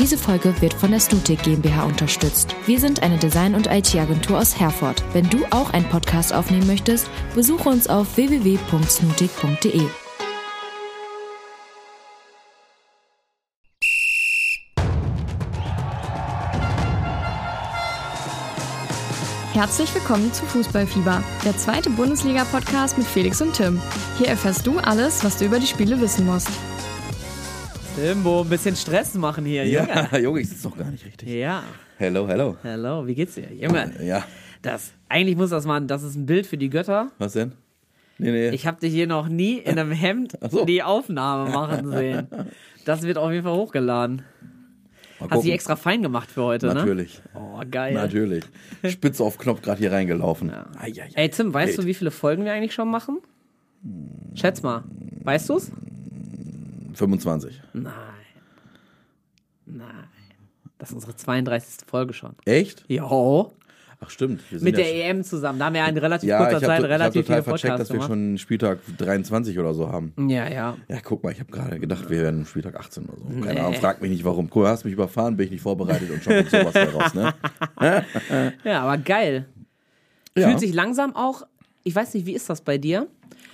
Diese Folge wird von der Snutik GmbH unterstützt. Wir sind eine Design- und IT-Agentur aus Herford. Wenn du auch einen Podcast aufnehmen möchtest, besuche uns auf www.snutik.de. Herzlich willkommen zu Fußballfieber, der zweite Bundesliga-Podcast mit Felix und Tim. Hier erfährst du alles, was du über die Spiele wissen musst. Timbo, ein bisschen Stress machen hier, Junge. Ja, Junge, ich sitze doch gar nicht richtig. Ja. Hello. Hello, wie geht's dir? Junge, Ja. eigentlich muss das mal, das ist ein Bild für die Götter. Was denn? Nee. Ich habe dich hier noch nie in einem Hemd so. die Aufnahme machen sehen. Das wird auf jeden Fall hochgeladen. Hast du die extra fein gemacht für heute, Natürlich. ne? Oh, geil. Natürlich. Spitz auf Knopf gerade hier reingelaufen. Ja. Ey, Tim, weißt du, wie viele Folgen wir eigentlich schon machen? Schätz mal. Weißt du's? 25. Nein. Das ist unsere 32. Folge schon. Echt? Jo. Ach stimmt. Wir sind Mit ja der EM zusammen. Da haben wir in relativ ja, kurzer ich Zeit habe relativ total viele vercheckt, Podcasts dass wir gemacht. schon Spieltag 23 oder so haben. Ja. Ja, guck mal, ich habe gerade gedacht, wir wären Spieltag 18 oder so. Keine Nee. Ahnung, frag mich nicht warum. Guck, hast mich überfahren, bin ich nicht vorbereitet und schon kommt sowas da raus, ne? Ja, aber geil. Ja. Fühlt sich langsam auch, ich weiß nicht, wie ist das bei dir?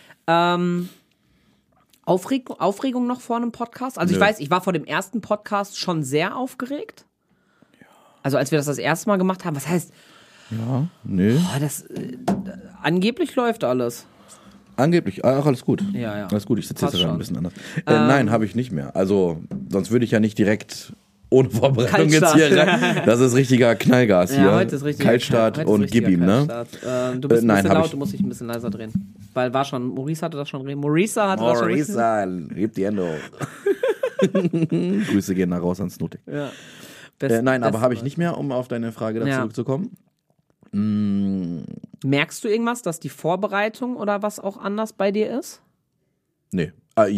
Aufregung noch vor einem Podcast? Also ich Nö. weiß, ich war vor dem ersten Podcast schon sehr aufgeregt. Also als wir das erste Mal gemacht haben, was heißt, Nö. Angeblich läuft alles. Angeblich, ach, alles gut. Ja. Alles gut, ich sitze jetzt Passt gerade ein schon. bisschen anders. Nein, habe ich nicht mehr. Also, sonst würde ich ja nicht direkt ohne Vorbereitung jetzt Kaltstart. hier rein. Das ist richtiger Knallgas hier. Ja, heute ist richtig. Kaltstart und gib ihm, ne? Du bist ein Nein, bisschen hab laut, ich- du musst dich ein bisschen leiser drehen. Weil Maurice hatte das schon. Maurice hatte das schon. Marisa, heb die Hände hoch. Grüße gehen nach raus an Snutik. Ja. Nein, aber habe ich nicht mehr, um auf deine Frage da Ja. zurückzukommen. Merkst du irgendwas, dass die Vorbereitung oder was auch anders bei dir ist? Nee.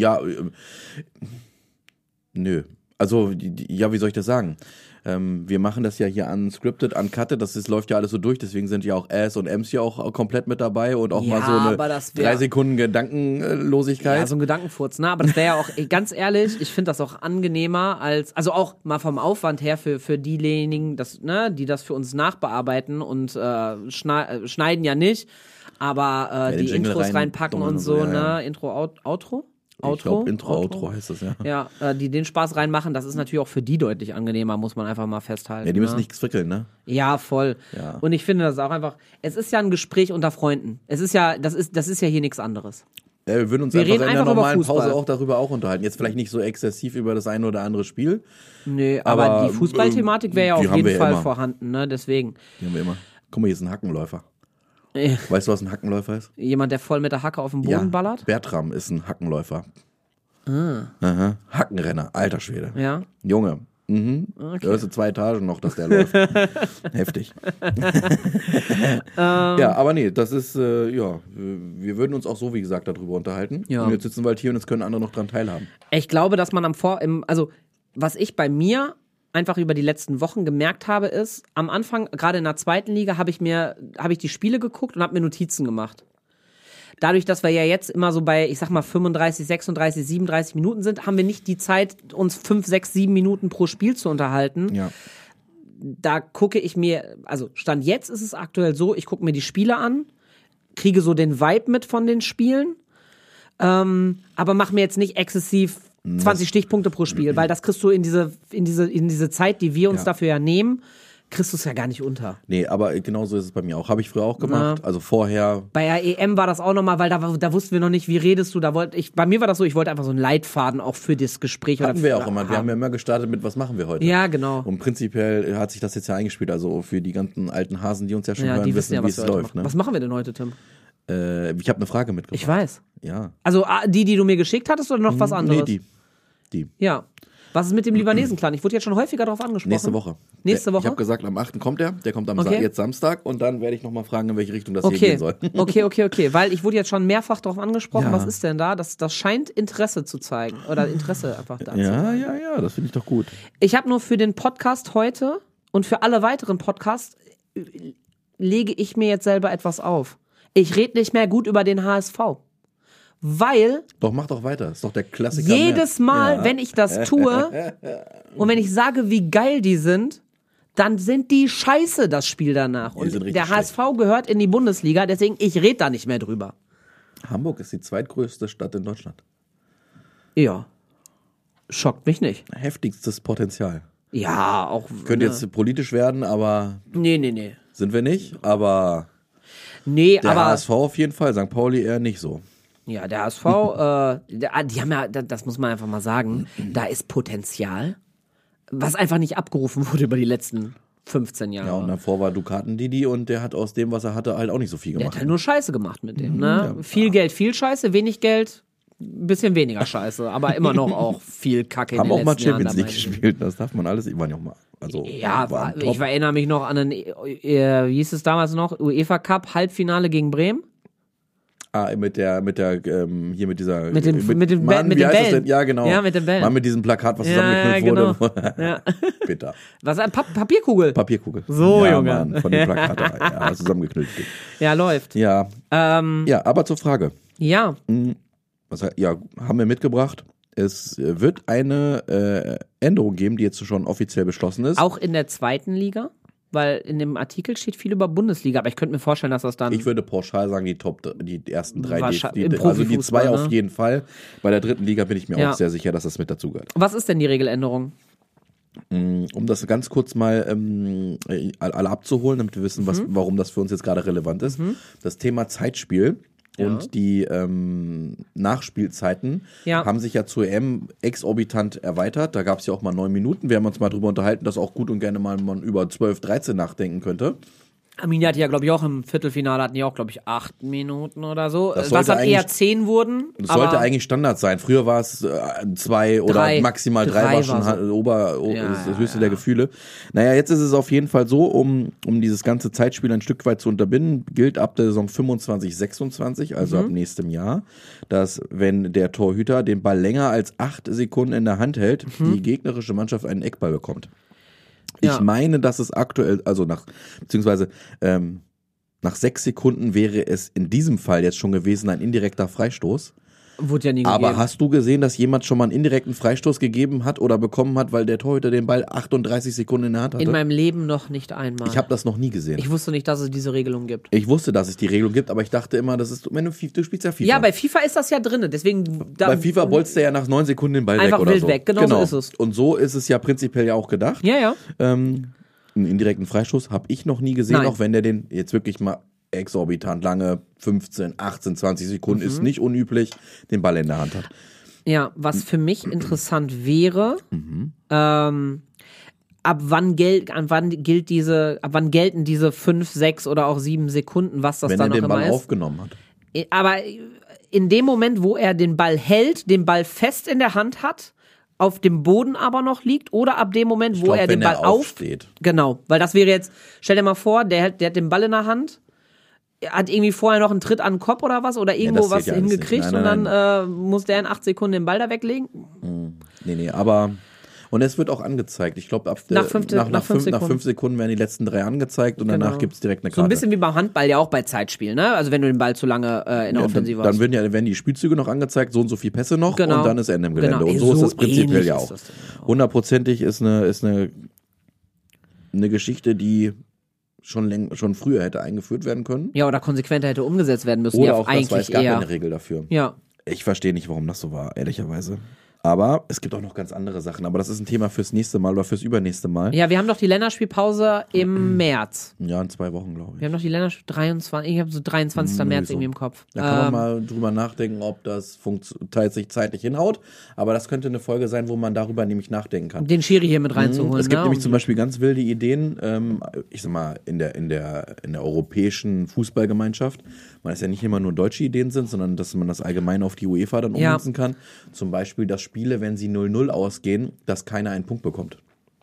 Nö. Also, ja, wie soll ich das sagen? Wir machen das ja hier unscripted, uncutted, läuft ja alles so durch, deswegen sind ja auch S und M's ja auch komplett mit dabei und auch Ja, mal so aber eine das wär- 3 Sekunden Gedankenlosigkeit. Ja, so ein Gedankenfurz, ne? Aber das wäre ja auch, ganz ehrlich, ich finde das auch angenehmer als, also auch mal vom Aufwand her für diejenigen, die das für uns nachbearbeiten und schneiden ja nicht, aber den die Jingle Intros reinpacken dummeln und so, ja. ne? Outro? Ich glaube, Outro heißt das, ja. Ja, die den Spaß reinmachen, das ist natürlich auch für die deutlich angenehmer, muss man einfach mal festhalten. Ja, die müssen ne? nichts frickeln, ne? Ja, voll. Ja. Und ich finde das auch einfach, es ist ja ein Gespräch unter Freunden. Das ist ja hier nichts anderes. Ja, wir würden uns Wir einfach reden in der einfach über normalen Fußball. Pause auch darüber unterhalten. Jetzt vielleicht nicht so exzessiv über das eine oder andere Spiel. Nee, aber die Fußballthematik wäre ja die auf haben jeden wir ja Fall immer. vorhanden, ne? Deswegen. Die haben wir immer. Guck mal, hier ist ein Hackenläufer. Weißt du, was ein Hackenläufer ist? Jemand, der voll mit der Hacke auf den Boden ballert? Bertram ist ein Hackenläufer. Aha. Hackenrenner, alter Schwede. Ja. Junge. Mhm. Okay. Da hast du 2 Etagen noch, dass der läuft. Heftig. Ja, aber nee, das ist, wir würden uns auch so, wie gesagt, darüber unterhalten. Ja. Und jetzt sitzen wir halt hier und jetzt können andere noch dran teilhaben. Ich glaube, dass man was ich bei mir einfach über die letzten Wochen gemerkt habe, ist, am Anfang, gerade in der zweiten Liga, habe ich die Spiele geguckt und habe mir Notizen gemacht. Dadurch, dass wir ja jetzt immer so bei, ich sag mal, 35, 36, 37 Minuten sind, haben wir nicht die Zeit, uns 5, 6, 7 Minuten pro Spiel zu unterhalten. Ja. Da gucke ich mir, also Stand jetzt ist es aktuell so, ich gucke mir die Spiele an, kriege so den Vibe mit von den Spielen, aber mache mir jetzt nicht exzessiv 20 Stichpunkte pro Spiel, weil das kriegst du in diese Zeit, die wir uns dafür ja nehmen, kriegst du es ja gar nicht unter. Nee, aber genauso ist es bei mir auch. Habe ich früher auch gemacht. Also vorher. Bei der EM war das auch nochmal, weil da wussten wir noch nicht, wie redest du. Bei mir war das so, ich wollte einfach so einen Leitfaden auch für das Gespräch. Hatten wir auch immer. Wir haben ja immer gestartet mit, was machen wir heute? Ja, genau. Und prinzipiell hat sich das jetzt ja eingespielt. Also für die ganzen alten Hasen, die uns ja schon hören, Die wissen, ja, wie was es wir heute läuft. machen. Ne? Was machen wir denn heute, Tim? Ich habe eine Frage mitgebracht. Ich weiß. Ja. Also die du mir geschickt hattest oder noch was anderes? Nee, die. Ja. Was ist mit dem Libanesen-Clan? Ich wurde jetzt schon häufiger darauf angesprochen. Nächste Woche. Nächste Woche? Ich habe gesagt, am 8. kommt der kommt Okay. jetzt Samstag und dann werde ich nochmal fragen, in welche Richtung das hier gehen soll. Okay, weil ich wurde jetzt schon mehrfach darauf angesprochen, Ja. was ist denn da? Das scheint Interesse zu zeigen oder Interesse einfach da zu Ja, sein. ja, das finde ich doch gut. Ich habe nur für den Podcast heute und für alle weiteren Podcasts lege ich mir jetzt selber etwas auf. Ich rede nicht mehr gut über den HSV. weil Doch, mach doch weiter. Ist doch der Klassiker. jedes Mal, wenn ich das tue und wenn ich sage, wie geil die sind, dann sind die scheiße, das Spiel danach. Die sind Und richtig der HSV gehört in die Bundesliga, deswegen, ich rede da nicht mehr drüber. Hamburg ist die zweitgrößte Stadt in Deutschland. Ja. Schockt mich nicht. Heftigstes Potenzial. Ja, auch. Könnte jetzt politisch werden, aber Nee. sind wir nicht. Aber Nee, der aber. HSV auf jeden Fall, St. Pauli eher nicht so. Ja, der HSV, die haben ja, das muss man einfach mal sagen, da ist Potenzial, was einfach nicht abgerufen wurde über die letzten 15 Jahre. Ja, und davor war Ducaten Didi und der hat aus dem, was er hatte, halt auch nicht so viel Der gemacht. hat halt nur Scheiße gemacht mit dem, ne? Viel Geld, viel Scheiße, wenig Geld, ein bisschen weniger Scheiße, aber immer noch auch viel Kacke in Haben den auch mal letzten Jahren Champions League dabei. gespielt, das darf man alles, die waren ja auch mal. Also, Ja, waren top. ich erinnere mich noch an einen, wie hieß es damals noch, UEFA Cup Halbfinale gegen Bremen. Ah, mit dieser, Mit dem wie Bällen. heißt das denn? Ja, genau. Ja, mit den Bällen. Mann mit diesem Plakat, was Ja, zusammengeknüllt genau. wurde. Ja. Bitter. Was, Papierkugel? Papierkugel. So, ja, Junge. Mann, von dem Plakat, ja, zusammengeknüllt. Ja, läuft. Ja. Ja, aber zur Frage. Ja. Ja, haben wir mitgebracht. Es wird eine Änderung geben, die jetzt schon offiziell beschlossen ist. Auch in der zweiten Liga? Weil in dem Artikel steht viel über Bundesliga, aber ich könnte mir vorstellen, dass das dann. Ich würde pauschal sagen, die ersten drei, Wahrscheinlich- im also die zwei Profifußball, auf ne? jeden Fall. Bei der dritten Liga bin ich mir Ja. auch sehr sicher, dass das mit dazugehört. Was ist denn die Regeländerung? Um das ganz kurz mal alle abzuholen, damit wir wissen, warum das für uns jetzt gerade relevant ist. Das Thema Zeitspiel und die Nachspielzeiten haben sich ja zur EM exorbitant erweitert. Da gab es ja auch mal 9 Minuten. Wir haben uns mal drüber unterhalten, dass auch gut und gerne mal man über 12, 13 nachdenken könnte. Arminia hatte ja, glaube ich, auch im Viertelfinale, hatten die auch, glaube ich, 8 Minuten oder so. Das Was sollte dann eher eigentlich- 10 wurden. Das aber sollte eigentlich Standard sein. Früher war es 2 oder 3. maximal 3 war schon war so. das höchste der Gefühle. Naja, jetzt ist es auf jeden Fall so, um dieses ganze Zeitspiel ein Stück weit zu unterbinden, gilt ab der Saison 25, 26, also ab nächstem Jahr, dass wenn der Torhüter den Ball länger als 8 Sekunden in der Hand hält, die gegnerische Mannschaft einen Eckball bekommt. Ja. Ich meine, dass es aktuell, also nach 6 Sekunden wäre es in diesem Fall jetzt schon gewesen ein indirekter Freistoß. Wurde ja nie Aber gegeben. hast du gesehen, dass jemand schon mal einen indirekten Freistoß gegeben hat oder bekommen hat, weil der Torhüter den Ball 38 Sekunden in der Hand hatte? In meinem Leben noch nicht einmal. Ich habe das noch nie gesehen. Ich wusste nicht, dass es diese Regelung gibt. Ich wusste, dass es die Regelung gibt, aber ich dachte immer, das ist, wenn du spielst ja FIFA. Ja, bei FIFA ist das ja drin, deswegen. Bei FIFA bolzt der ja nach 9 Sekunden den Ball Einfach weg oder wild so. weg, genau so ist es. Und so ist es ja prinzipiell ja auch gedacht. Ja. Einen indirekten Freistoß habe ich noch nie gesehen, Nein. auch wenn der den jetzt wirklich mal exorbitant lange, 15, 18, 20 Sekunden, ist nicht unüblich, den Ball in der Hand hat. Ja, was für mich interessant wäre, ab wann gelten diese 5, 6 oder auch 7 Sekunden, was das Wenn dann er noch den immer Ball ist. aufgenommen hat. Aber in dem Moment, wo er den Ball hält, den Ball fest in der Hand hat, auf dem Boden aber noch liegt, oder ab dem Moment, wo glaub, er den wenn er Ball aufsteht. Genau, weil das wäre jetzt, stell dir mal vor, der hat den Ball in der Hand, er hat irgendwie vorher noch einen Tritt an den Kopf oder was, oder irgendwo das was zählt ja alles hingekriegt nicht. und Nein, dann muss der in 8 Sekunden den Ball da weglegen. Nee, aber und es wird auch angezeigt. Ich glaube, Nach 5 Sekunden werden die letzten 3 angezeigt und Genau. danach gibt's direkt eine Karte. So ein bisschen wie beim Handball ja auch bei Zeitspielen, ne? Also wenn du den Ball zu lange in der Offensive hast. Dann werden die Spielzüge noch angezeigt, so und so viele Pässe noch Genau. und dann ist Ende im Gelände. Genau. Und so ist So das prinzipiell ähnlich ja ist auch. das dann auch. Hundertprozentig ist eine Geschichte, die schon früher hätte eingeführt werden können. Ja, oder konsequenter hätte umgesetzt werden müssen. Oder ja, auch das, weil es eigentlich gab eher. eine Regel dafür. Ja. Ich verstehe nicht, warum das so war, ehrlicherweise. Aber es gibt auch noch ganz andere Sachen. Aber das ist ein Thema fürs nächste Mal oder fürs übernächste Mal. Ja, wir haben doch die Länderspielpause im März. Ja, in 2 Wochen, glaube ich. Wir haben noch die Länderspiel 23, ich habe so 23. März so. irgendwie im Kopf. Da kann man mal drüber nachdenken, ob das sich zeitlich hinhaut. Aber das könnte eine Folge sein, wo man darüber nämlich nachdenken kann. Den Schiri hier mit reinzuholen. Es gibt ne? nämlich zum Beispiel ganz wilde Ideen, ich sag mal, in der europäischen Fußballgemeinschaft, weil es ja nicht immer nur deutsche Ideen sind, sondern dass man das allgemein auf die UEFA dann Ja. ummünzen kann. Zum Beispiel, dass Spiele, wenn sie 0-0 ausgehen, dass keiner einen Punkt bekommt.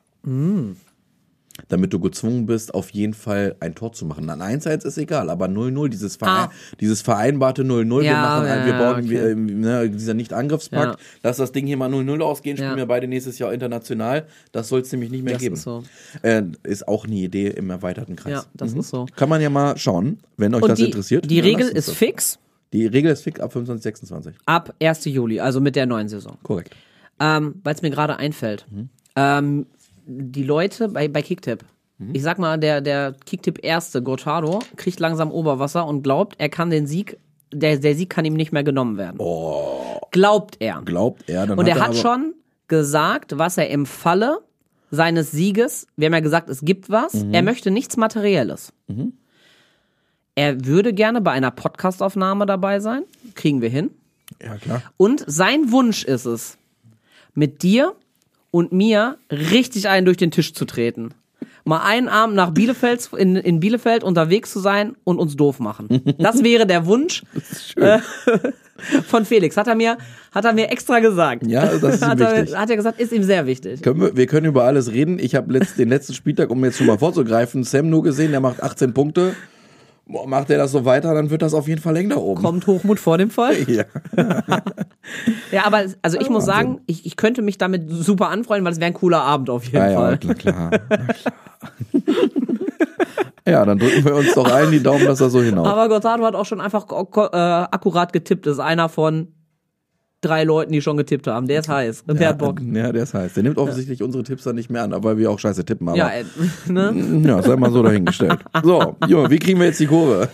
Damit du gezwungen bist, auf jeden Fall ein Tor zu machen. An 1-1 ist egal, aber 0-0, dieses vereinbarte 0-0, dieser Nicht-Angriffspakt, Ja. lass das Ding hier mal 0-0 ausgehen, spielen Ja. wir beide nächstes Jahr international, das soll es nämlich nicht mehr Das geben. ist so. Ist auch eine Idee im erweiterten Kreis. Ja, das ist so. Kann man ja mal schauen, wenn euch Und das interessiert. Die dann Regel lasst uns ist das. fix. Die Regel ist fix ab 25, 26. Ab 1. Juli, also mit der neuen Saison. Korrekt. Weil es mir gerade einfällt. Die Leute bei Kicktipp, ich sag mal, der Kicktipp Erste, Gotardo, kriegt langsam Oberwasser und glaubt, er kann den Sieg, der Sieg kann ihm nicht mehr genommen werden. Oh. Glaubt er. Dann Und er hat schon gesagt, was er im Falle seines Sieges, wir haben ja gesagt, es gibt was, er möchte nichts Materielles. Er würde gerne bei einer Podcastaufnahme dabei sein, kriegen wir hin. Ja, klar. Und sein Wunsch ist es, mit dir und mir richtig einen durch den Tisch zu treten. Mal einen Abend nach Bielefeld, in Bielefeld unterwegs zu sein und uns doof machen. Das wäre der Wunsch von Felix. Hat er mir extra gesagt. Ja, das ist ihm wichtig. Hat er gesagt, ist ihm sehr wichtig. Wir können über alles reden. Ich habe den letzten Spieltag, um jetzt schon mal vorzugreifen, Sam nur gesehen, der macht 18 Punkte. Macht er das so weiter, dann wird das auf jeden Fall eng da oben. Kommt Hochmut vor dem Fall? Ja. Ja, aber also ich muss sagen, ich könnte mich damit super anfreuen, weil es wäre ein cooler Abend auf jeden Fall. Ja, klar. Ja, dann drücken wir uns doch allen die Daumen, dass er so hinaus. Aber Gotardo hat auch schon einfach akkurat getippt. Das ist einer von 3 Leuten, die schon getippt haben. Der ist heiß. Und der hat Bock. Ja, der ist heiß. Der nimmt offensichtlich unsere Tipps dann nicht mehr an, weil wir auch scheiße tippen. Aber ne? Sei mal so dahingestellt. So, Junge, wie kriegen wir jetzt die Kurve?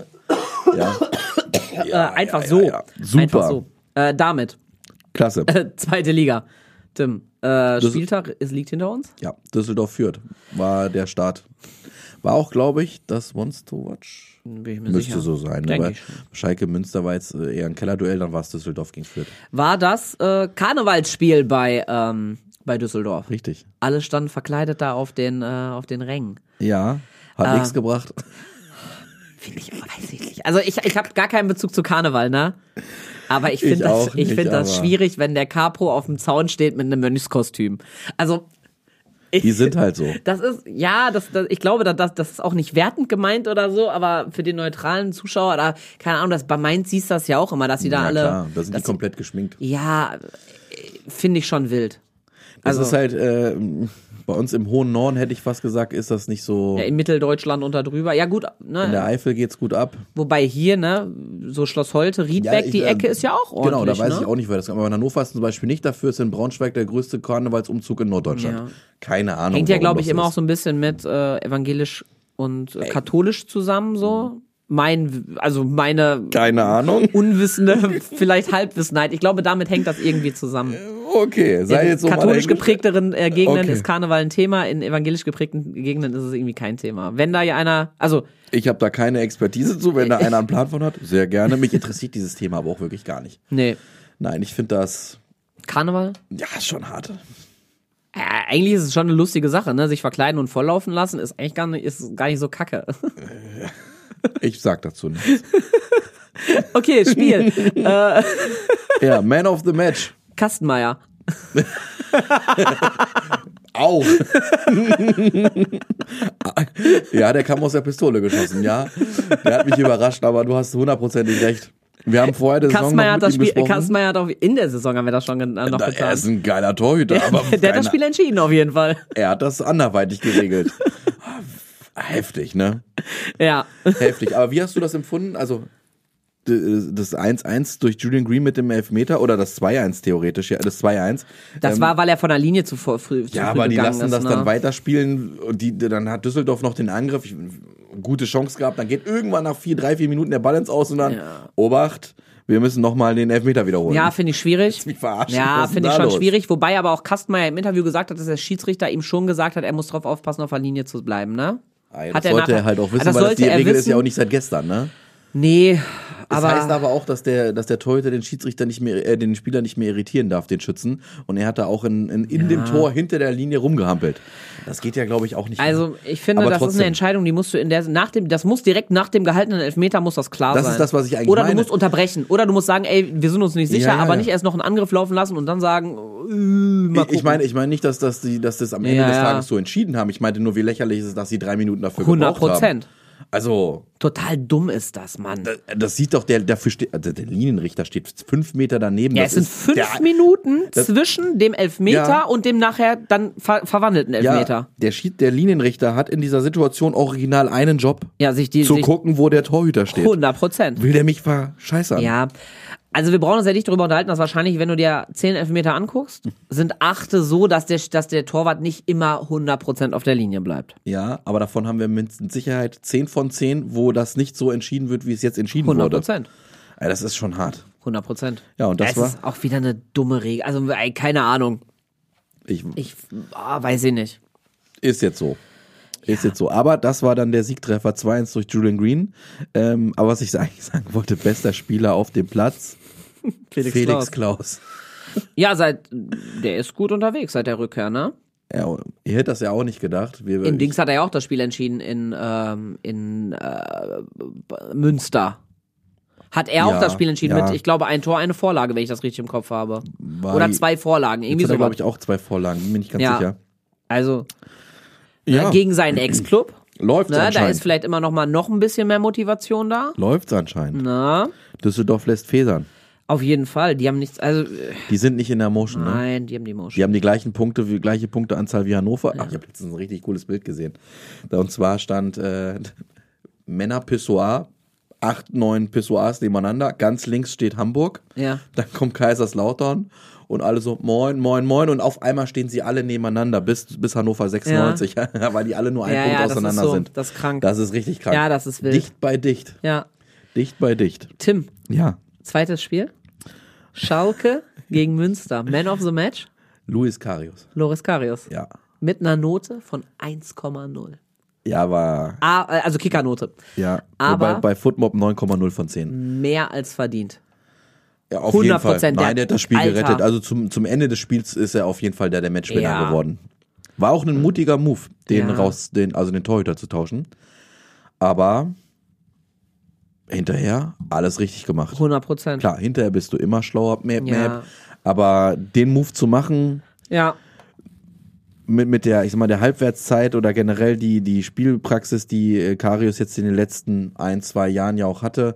Einfach so. Ja. Super. Einfach so. Damit. Klasse. Zweite Liga. Tim, Spieltag liegt hinter uns? Ja, Düsseldorf führt. War der Start. War auch, glaube ich, das Once to Watch. Bin ich mir Müsste sicher. so sein. Denk Aber ich schon. Schalke Münster war jetzt eher ein Kellerduell, dann war es Düsseldorf gegen Fürth. War das Karnevalsspiel bei Düsseldorf? Richtig. Alle standen verkleidet da auf den Rängen. Ja, hat nichts gebracht. Finde ich, weiß ich nicht. Also ich habe gar keinen Bezug zu Karneval, ne? Aber ich finde das schwierig, wenn der Capo auf dem Zaun steht mit einem Mönchskostüm. Also die sind halt so. Das ist, ich glaube, das ist auch nicht wertend gemeint oder so, aber für den neutralen Zuschauer, oder keine Ahnung, bei Mainz siehst du das ja auch immer, dass sie da alle. Klar, da sind die komplett geschminkt. Ja, finde ich schon wild. Das ist halt, bei uns im hohen Norden hätte ich fast gesagt, ist das nicht so. Ja, in Mitteldeutschland und da drüber. Ja, gut, ne? In der Eifel geht's gut ab. Wobei hier, ne, so Schloss Holte, Riedbeck, die Ecke ist ja auch ordentlich. Genau, da weiß ne? ich auch nicht, wer das kann. Aber in Hannover ist zum Beispiel nicht dafür, ist in Braunschweig der größte Karnevalsumzug in Norddeutschland. Ja. Keine Ahnung. Hängt ja, glaube ich, immer auch so ein bisschen mit evangelisch und katholisch zusammen, so. Meine keine Ahnung. Unwissende, vielleicht Halbwissenheit. Ich glaube, damit hängt das irgendwie zusammen. Okay, sei jetzt so mal katholisch geprägteren Gegenden okay. ist Karneval ein Thema, in evangelisch geprägten Gegenden ist es irgendwie kein Thema. Wenn da ja einer, also ich habe da keine Expertise zu, wenn da einer einen Plan von hat, sehr gerne. Mich interessiert dieses Thema aber auch wirklich gar nicht. Nee. Nein, ich finde das Karneval? Ja, ist schon hart. Eigentlich ist es schon eine lustige Sache, ne? Sich verkleiden und volllaufen lassen ist eigentlich gar nicht so kacke. Ich sag dazu nichts. Okay, Spiel. Ja, Man of the Match. Kastenmeier. Auch. Ja, der kam aus der Pistole geschossen, ja. Der hat mich überrascht, aber du hast 100%ig recht. Wir haben vorher der Saison noch mit ihm besprochen. Kastenmeier hat auch in der Saison haben wir das schon noch getan. Er ist ein geiler Torhüter, aber der hat das Spiel entschieden auf jeden Fall. Er hat das anderweitig geregelt. Heftig, ne? Ja. Heftig. Aber wie hast du das empfunden? Also das 1-1 durch Julian Green mit dem Elfmeter oder das 2-1 theoretisch, ja, das 2-1. Das war, weil er von der Linie zu früh ja, aber die lassen ist, das ne? dann weiterspielen und dann hat Düsseldorf noch den Angriff, gute Chance gehabt, dann geht irgendwann nach 3-4 Minuten der Ball ins Aus und dann, Obacht, wir müssen nochmal den Elfmeter wiederholen. Ja, finde ich schwierig. Mich verarschen. Ja, finde ich schon schwierig, wobei aber auch Kastenmeier im Interview gesagt hat, dass der Schiedsrichter ihm schon gesagt hat, er muss drauf aufpassen, auf der Linie zu bleiben, ne? Das sollte er halt auch wissen, weil die Regel ist ja auch nicht seit gestern, ne? Nee, das heißt aber auch, dass der Torhüter den Schiedsrichter nicht mehr, den Spieler nicht mehr irritieren darf, den Schützen. Und er hat da auch in dem Tor hinter der Linie rumgehampelt. Das geht ja, glaube ich, auch nicht. Also ich finde, aber das trotzdem. Ist eine Entscheidung, die musst du das muss direkt nach dem gehaltenen Elfmeter muss das klar sein. Das ist das, was ich eigentlich meine. meine. Oder du musst unterbrechen. Oder du musst sagen, ey, wir sind uns nicht sicher, aber nicht erst noch einen Angriff laufen lassen und dann sagen, mal gucken. Ich meine nicht, dass das am Ende des Tages so entschieden haben. Ich meinte nur, wie lächerlich ist es, dass sie 3 Minuten dafür gebraucht haben. 100%. Also, Total dumm ist das, Mann. das sieht doch, dafür steht, also der Linienrichter steht 5 Meter daneben. Ja, das es sind ist 5 Minuten zwischen dem Elfmeter und dem nachher dann verwandelten Elfmeter. Ja, der Linienrichter hat in dieser Situation original einen Job. Ja, sich gucken, wo der Torhüter steht. 100%. Will der mich verscheißern? Ja, also wir brauchen uns ja nicht darüber unterhalten, dass wahrscheinlich, wenn du dir 10 Elfmeter anguckst, sind 8 so, dass der Torwart nicht immer 100% auf der Linie bleibt. Ja, aber davon haben wir mit Sicherheit 10 von 10, wo das nicht so entschieden wird, wie es jetzt entschieden 100%. wurde. Ja, das ist schon hart. 100%. Ja, und das war... Es ist auch wieder eine dumme Regel. Also, keine Ahnung. Weiß ich nicht. Ist jetzt so. Ist jetzt so. Aber das war dann der Siegtreffer 2-1 durch Julian Green. Aber was ich eigentlich sagen wollte, bester Spieler auf dem Platz, Felix Klaus. Ja, der ist gut unterwegs seit der Rückkehr, ne? Ja, ihr hättet das ja auch nicht gedacht. In Dings hat er ja auch das Spiel entschieden in Münster. Hat er auch das Spiel entschieden mit, ich glaube, ein Tor, eine Vorlage, wenn ich das richtig im Kopf habe. Oder 2 Vorlagen, irgendwie so. glaube ich, auch 2 Vorlagen, bin mir nicht ganz sicher. Also, gegen seinen Ex-Club. Läuft's anscheinend. Da ist vielleicht immer noch ein bisschen mehr Motivation da. Läuft's anscheinend. Na? Düsseldorf lässt federn. Auf jeden Fall. Die haben nichts, also. Die sind nicht in der Motion, ne? Nein, die haben die Motion. Die haben die gleiche Punkteanzahl wie Hannover. Ja. Ach, ich habe letztens ein richtig cooles Bild gesehen. Und zwar stand Männer Pissoir, 8, 9 Pissoirs nebeneinander. Ganz links steht Hamburg. Ja. Dann kommt Kaiserslautern. Und alle so, moin, moin, moin. Und auf einmal stehen sie alle nebeneinander bis Hannover 96, weil die alle nur ein Punkt auseinander sind. Das ist krank. Das ist richtig krank. Ja, das ist wild. Dicht bei dicht. Ja. Dicht bei dicht. Tim. Ja. Zweites Spiel. Schalke gegen Münster. Man of the Match? Loris Karius. Ja. Mit einer Note von 1,0. Ja, aber... Also Kickernote. Ja, aber bei Footmob 9,0 von 10. Mehr als verdient. Ja, auf jeden Fall. Nein, der hat das Spiel gerettet. Also zum Ende des Spiels ist er auf jeden Fall der Matchwinner geworden. War auch ein mutiger Move, den Torhüter zu tauschen. Aber hinterher alles richtig gemacht. 100%. Klar, hinterher bist du immer schlauer, aber den Move zu machen, mit der, ich sag mal, der Halbwertszeit oder generell die Spielpraxis, die Karius jetzt in den letzten 1-2 Jahren ja auch hatte,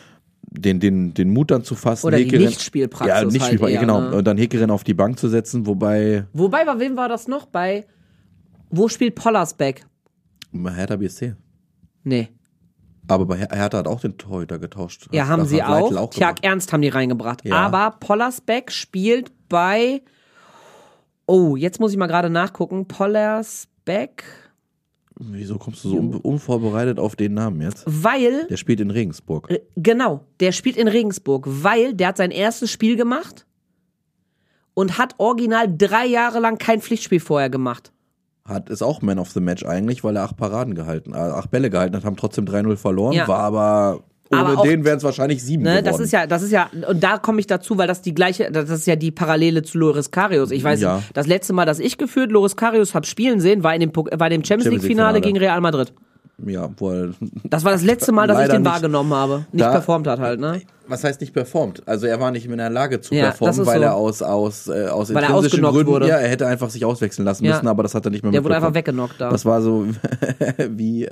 den Mut dann zu fassen. Oder die Nichtspielpraxis. Ja, Nichtspielpraxis, genau. Ne? Und dann Hekerin auf die Bank zu setzen, wobei, bei wem war das noch? Wo spielt Pollersbeck? Hertha BSC. Nee. Aber bei Hertha hat auch den Torhüter getauscht. Ja, haben sie auch. Tjag Ernst haben die reingebracht. Ja. Aber Pollersbeck spielt bei... Oh, jetzt muss ich mal gerade nachgucken. Pollersbeck... Wieso kommst du so unvorbereitet auf den Namen jetzt? Weil... Der spielt in Regensburg. Genau, der spielt in Regensburg, weil der hat sein erstes Spiel gemacht und hat original 3 Jahre lang kein Pflichtspiel vorher gemacht. Ist auch Man of the Match eigentlich, weil er 8 Bälle gehalten hat, haben trotzdem 3-0 verloren, war aber ohne den wären es wahrscheinlich 7 geworden. Das ist ja, und da komme ich dazu, weil das ist ja die Parallele zu Loris Karius. Ich weiß, das letzte Mal, dass ich gefühlt Loris Karius habe spielen sehen, war in dem Champions League Finale gegen Real Madrid. Ja, wohl. Das war das letzte Mal, dass ich den wahrgenommen habe. Nicht performt hat halt, ne? Was heißt nicht performt? Also er war nicht in der Lage zu performen, weil er aus intrinsischen Gründen wurde. Ja, er hätte einfach sich auswechseln lassen müssen, aber das hat er nicht mehr mitbekommen. Der wurde einfach weggenockt da. Das war so wie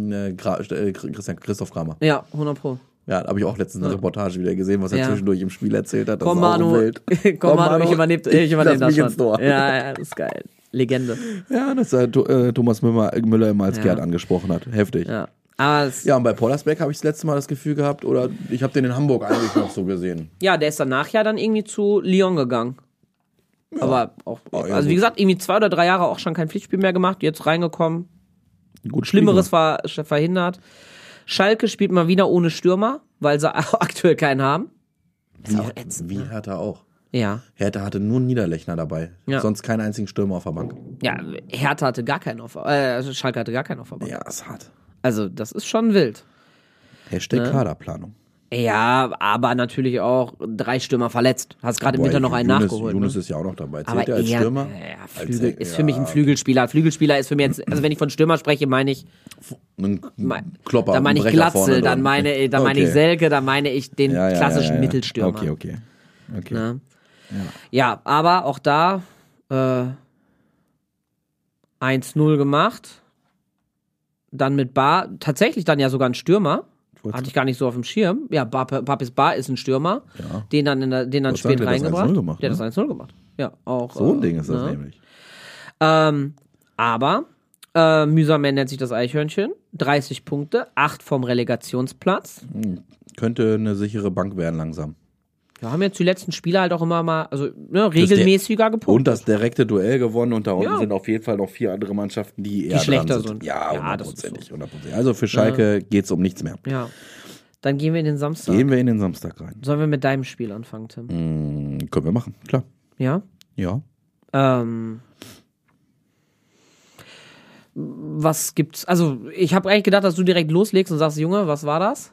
Christoph Kramer. Ja, 100%. Ja, habe ich auch letztens eine Reportage wieder gesehen, was er zwischendurch im Spiel erzählt hat. Das Komm, Manu, ich übernehme das schon. Ja, das ist geil. Legende. Ja, dass Thomas Müller immer als Gerd angesprochen hat. Heftig. Ja. Und bei Pollersbeck habe ich das letzte Mal das Gefühl gehabt, oder ich habe den in Hamburg eigentlich noch so gesehen. Ja, der ist danach ja dann irgendwie zu Lyon gegangen. Ja. Aber auch, also wie gesagt, irgendwie 2 oder 3 Jahre auch schon kein Pflichtspiel mehr gemacht, jetzt reingekommen. Gut Schlimmeres war verhindert. Schalke spielt mal wieder ohne Stürmer, weil sie aktuell keinen haben. Ist auch ätzend. Wie Hertha auch. Ja. Hertha hatte nur Niederlechner dabei. Ja. Sonst keinen einzigen Stürmer auf der Bank. Ja, Hertha hatte gar keinen Schalke hatte gar keinen auf der Bank. Ja, ist hart. Also, das ist schon wild. Hashtag Kaderplanung. Ja, aber natürlich auch 3 Stürmer verletzt. Hast gerade im Winter noch einen nachgeholt. Yunus ist ja auch noch dabei. Zählt er als Stürmer? Ja, Flügel ist für mich ein Flügelspieler. Flügelspieler ist für mich jetzt, also wenn ich von Stürmer spreche, meine ich ein Klopper, da meine ich Glatzel, dann meine ich Selke, dann meine ich den klassischen Mittelstürmer. Okay. Ja, aber auch da 1-0 gemacht. dann mit Bar, tatsächlich dann ja sogar ein Stürmer. Hatte ich gar nicht so auf dem Schirm. Ja, Papis Bar ist ein Stürmer, den dann spät reingebracht. Der hat das 1-0 gemacht. Ja, auch. So ein Ding ist das nämlich. Aber mühsam nennt sich das Eichhörnchen. 30 Punkte, 8 vom Relegationsplatz. Könnte eine sichere Bank werden langsam. Ja, haben jetzt die letzten Spiele halt auch immer mal, also regelmäßiger gepunktet. Und das direkte Duell gewonnen und da unten sind auf jeden Fall noch 4 andere Mannschaften, die eher schlechter dran sind. Ja, 100%. So. 100%. Also für Schalke geht's um nichts mehr. Ja. Dann gehen wir in den Samstag. Rein. Sollen wir mit deinem Spiel anfangen, Tim? Können wir machen, klar. Ja? Ja. Was gibt's? Also, ich habe eigentlich gedacht, dass du direkt loslegst und sagst, Junge, was war das?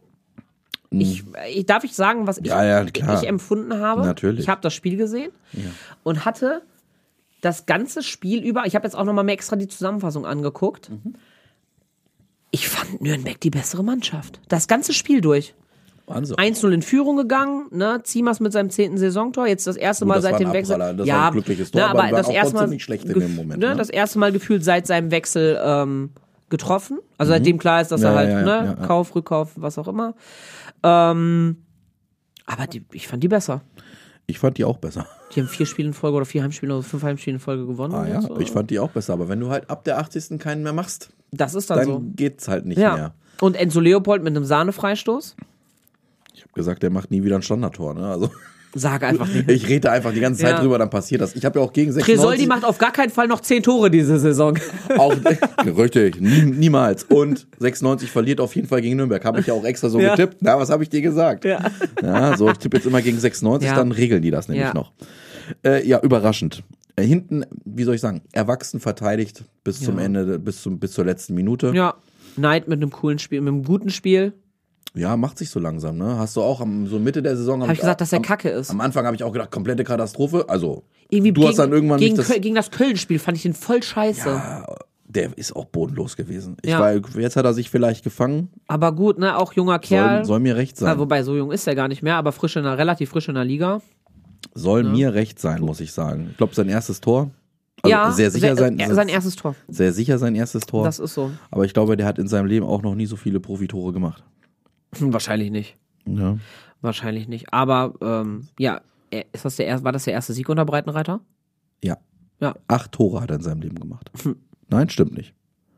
Darf ich sagen, was ich empfunden habe? Natürlich. Ich habe das Spiel gesehen und hatte das ganze Spiel über, ich habe jetzt auch nochmal mehr extra die Zusammenfassung angeguckt. Ich fand Nürnberg die bessere Mannschaft. Das ganze Spiel durch. Wahnsinn. 1-0 in Führung gegangen, ne? Ziemers mit seinem 10. Saisontor, jetzt das erste Mal seit dem Wechsel. Das war ein glückliches Tor, aber das erste Mal ziemlich schlecht in dem Moment. Ne? Das erste Mal gefühlt seit seinem Wechsel getroffen. Also seitdem klar ist, dass er halt, Kauf, Rückkauf, was auch immer. Aber ich fand die besser. Ich fand die auch besser. Die haben 4 Spiele in Folge oder 4 Heimspiele oder 5 Heimspiele in Folge gewonnen. Ah ja, so. Ich fand die auch besser. Aber wenn du halt ab der 80. keinen mehr machst, das ist dann so. Geht's halt nicht mehr. Und Enzo Leopold mit einem Sahnefreistoß? Ich habe gesagt, der macht nie wieder ein Standardtor. Ne? Also sag einfach nicht. Ich rede einfach die ganze Zeit drüber, dann passiert das. Ich habe ja auch gegen 96... Tresoldi macht auf gar keinen Fall noch 10 Tore diese Saison. Auch, richtig, niemals. Und 96 verliert auf jeden Fall gegen Nürnberg. Habe ich ja auch extra so getippt. Na, was habe ich dir gesagt? Ja, so, ich tippe jetzt immer gegen 96, dann regeln die das nämlich noch. Überraschend. Hinten, wie soll ich sagen, erwachsen verteidigt bis zum Ende, bis zur letzten Minute. Ja, Neid mit einem coolen Spiel, mit einem guten Spiel. Ja, macht sich so langsam, ne? Hast du auch so Mitte der Saison... Habe ich gesagt, dass der Kacke ist. Am Anfang habe ich auch gedacht, komplette Katastrophe. Also, irgendwie hast dann irgendwann gegen das Köln-Spiel fand ich den voll scheiße. Ja, der ist auch bodenlos gewesen. Jetzt hat er sich vielleicht gefangen. Aber gut, ne? Auch junger Kerl. Soll mir recht sein. Ja, wobei, so jung ist er gar nicht mehr, aber relativ frisch in der Liga. Soll mir recht sein, muss ich sagen. Ich glaube, sein erstes Tor. Also sehr sicher sein erstes Tor. Sehr sicher sein erstes Tor. Das ist so. Aber ich glaube, der hat in seinem Leben auch noch nie so viele Profitore gemacht. Wahrscheinlich nicht. Ja. Wahrscheinlich nicht. Aber war das der erste Sieg unter Breitenreiter? Ja. 8 Tore hat er in seinem Leben gemacht. Nein, stimmt nicht.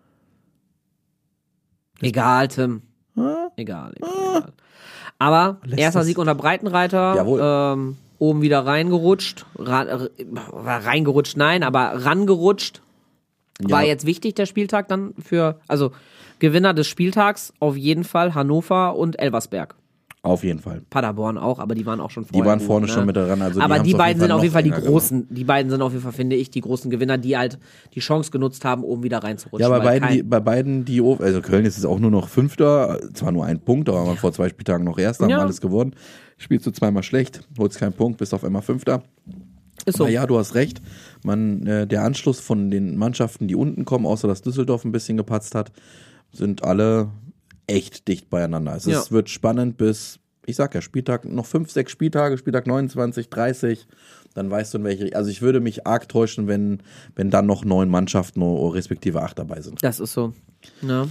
Egal, Tim. Egal. Aber erster Sieg unter Breitenreiter. Jawohl. Oben wieder reingerutscht. Reingerutscht, nein, aber rangerutscht. War jetzt wichtig, der Spieltag dann also Gewinner des Spieltags auf jeden Fall Hannover und Elversberg. Auf jeden Fall. Paderborn auch, aber die waren auch schon vorher. Die waren vorne schon mit dran. Also aber die beiden sind auf jeden Fall die großen, die beiden sind auf jeden Fall, finde ich, die großen Gewinner, die halt die Chance genutzt haben, oben wieder reinzurutschen. Ja, bei beiden, also Köln ist es auch nur noch Fünfter, zwar nur ein Punkt, aber waren vor 2 Spieltagen noch Erster, haben alles gewonnen. Spielst du zweimal schlecht, holst keinen Punkt, bist auf einmal Fünfter. Ist so. Aber ja, du hast recht. Der Anschluss von den Mannschaften, die unten kommen, außer dass Düsseldorf ein bisschen gepatzt hat, sind alle echt dicht beieinander. Es wird spannend bis, ich sag ja, Spieltag, noch 5, 6 Spieltage, Spieltag 29, 30, dann weißt du in welche, also ich würde mich arg täuschen, wenn dann noch 9 Mannschaften respektive 8 dabei sind. Das ist so. Ja.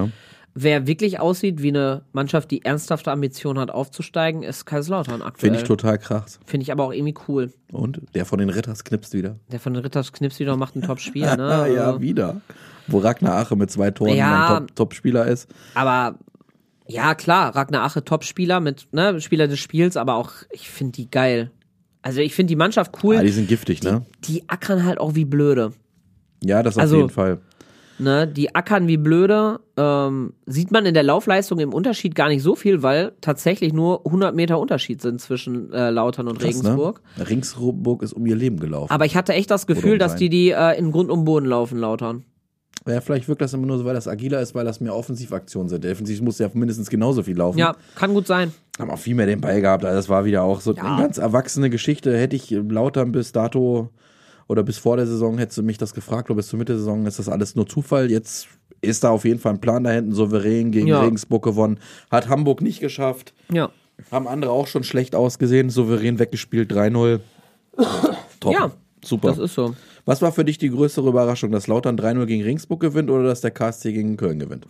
Wer wirklich aussieht wie eine Mannschaft, die ernsthafte Ambitionen hat aufzusteigen, ist Kaiserslautern aktuell. Finde ich total krass. Finde ich aber auch irgendwie cool. Und der von den Ritters knipst wieder. Der von den Ritters knipst wieder und macht ein Top-Spiel, ne? Ja, wieder. Wo Ragnar Ache mit 2 Toren ein Top-Spieler ist. Aber ja, klar, Ragnar Ache Top-Spieler mit Spieler des Spiels, aber auch, ich finde die geil. Also ich finde die Mannschaft cool. Ja, die sind giftig, ne? Die ackern halt auch wie blöde. Ja, das auf jeden Fall. Ne, die ackern wie blöde, sieht man in der Laufleistung im Unterschied gar nicht so viel, weil tatsächlich nur 100 Meter Unterschied sind zwischen Lautern und krass, Regensburg. Ne? Regensburg ist um ihr Leben gelaufen. Aber ich hatte echt das Gefühl, dass die in Grund und Boden laufen, Lautern. Ja, vielleicht wirkt das immer nur so, weil das agiler ist, weil das mehr Offensivaktionen sind. Defensiv muss ja mindestens genauso viel laufen. Ja, kann gut sein. Haben auch viel mehr den Ball gehabt. Das war wieder auch so eine ganz erwachsene Geschichte. Hätte ich Lautern bis dato oder bis vor der Saison, hättest du mich das gefragt, oder bis zur Mitte der Saison, ist das alles nur Zufall. Jetzt ist da auf jeden Fall ein Plan da hinten, souverän gegen Regensburg gewonnen. Hat Hamburg nicht geschafft. Ja. Haben andere auch schon schlecht ausgesehen, souverän weggespielt, 3-0. Top. Ja. Super. Das ist so. Was war für dich die größere Überraschung, dass Lautern 3-0 gegen Regensburg gewinnt oder dass der KSC gegen Köln gewinnt?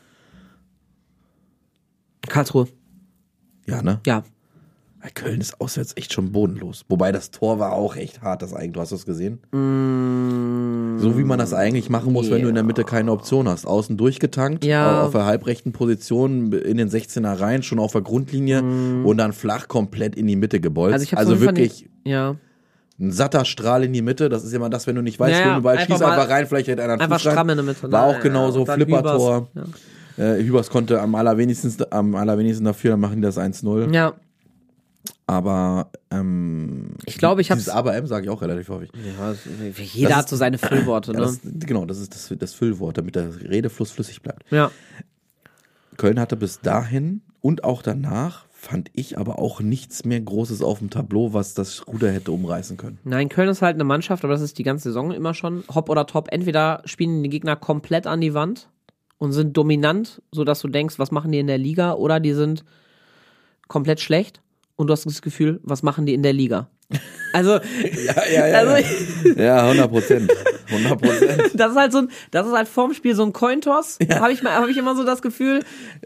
Karlsruhe. Ja, ne? Ja. Köln ist auswärts echt schon bodenlos. Wobei das Tor war auch echt hart, das eigentlich. Du hast das gesehen? So wie man das eigentlich machen muss, wenn du in der Mitte keine Option hast. Außen durchgetankt, auf der halbrechten Position, in den 16er rein, schon auf der Grundlinie und dann flach komplett in die Mitte gebolzt. Also wirklich ein satter Strahl in die Mitte. Das ist immer das, wenn du nicht weißt, wo du Ball schießt, einfach rein, vielleicht hätte einer einen einfach Fuß rein. stramm in der Mitte. War auch genauso, Flippertor. Hübers konnte am allerwenigsten dafür, dann machen die das 1-0. Ja. Aber ich glaube, ich habe dieses Aber sage ich auch relativ häufig. Ja, jeder hat so seine Füllworte, ne? Das ist das Füllwort, damit der Redefluss flüssig bleibt. Ja. Köln hatte bis dahin und auch danach, fand ich aber auch nichts mehr Großes auf dem Tableau, was das Ruder hätte umreißen können. Nein, Köln ist halt eine Mannschaft, aber das ist die ganze Saison immer schon Hop oder Top. Entweder spielen die Gegner komplett an die Wand und sind dominant, sodass du denkst, was machen die in der Liga, oder die sind komplett schlecht. Und du hast das Gefühl, was machen die in der Liga? Also, ja, 100%. 100%. Das ist halt vorm Spiel so ein Cointoss. Ja. Habe ich immer so das Gefühl,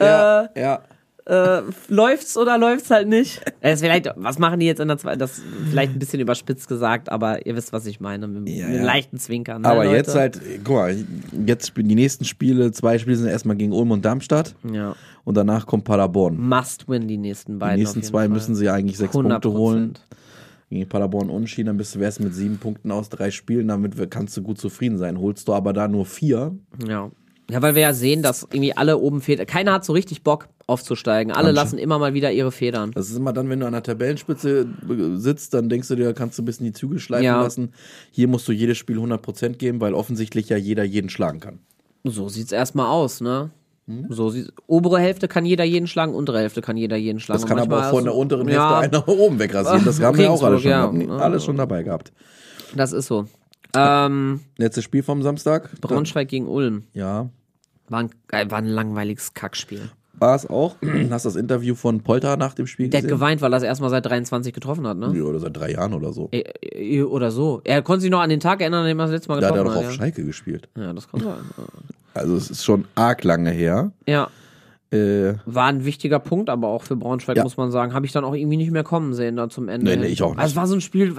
läuft's oder läuft's halt nicht? Was machen die jetzt in der zweiten? Das ist vielleicht ein bisschen überspitzt gesagt, aber ihr wisst, was ich meine. Mit einem leichten Zwinkern. Aber Leute? jetzt halt, guck mal, jetzt die nächsten Spiele, 2 Spiele sind erstmal gegen Ulm und Darmstadt. Ja. Und danach kommt Paderborn. Must win die nächsten beiden. Die nächsten 2 müssen sie eigentlich 6 Punkte 100%. holen. Gegen Paderborn unentschieden, dann wärst du mit 7 Punkten aus 3 Spielen, damit kannst du gut zufrieden sein. Holst du aber da nur 4. Ja. Ja, weil wir ja sehen, dass irgendwie alle oben federn. Keiner hat so richtig Bock aufzusteigen. Alle lassen immer mal wieder ihre Federn. Das ist immer dann, wenn du an der Tabellenspitze sitzt, dann denkst du dir, kannst du ein bisschen die Zügel schleifen lassen. Hier musst du jedes Spiel 100% geben, weil offensichtlich ja jeder jeden schlagen kann. So sieht's erstmal aus, ne? Obere Hälfte kann jeder jeden schlagen, untere Hälfte kann jeder jeden schlagen. Das kann aber auch von der unteren Hälfte einer nach oben wegrasieren. Das haben wir auch alles schon dabei gehabt. Das ist so. Letztes Spiel vom Samstag. Braunschweig gegen Ulm. Ja. War ein langweiliges Kackspiel. War es auch? Hast du das Interview von Polter nach dem Spiel gesehen? Der hat geweint, weil er das erstmal seit 23 getroffen hat, ne? Ja, oder seit 3 Jahren oder so. Oder so. Er konnte sich noch an den Tag erinnern, an dem er das letzte Mal getroffen hat. Da hat er doch auf Schalke gespielt. Ja, das kann sein. Also es ist schon arg lange her. Ja. War ein wichtiger Punkt, aber auch für Braunschweig, muss man sagen. Habe ich dann auch irgendwie nicht mehr kommen sehen da zum Ende. Nee, ich auch nicht. Also es war so ein Spiel,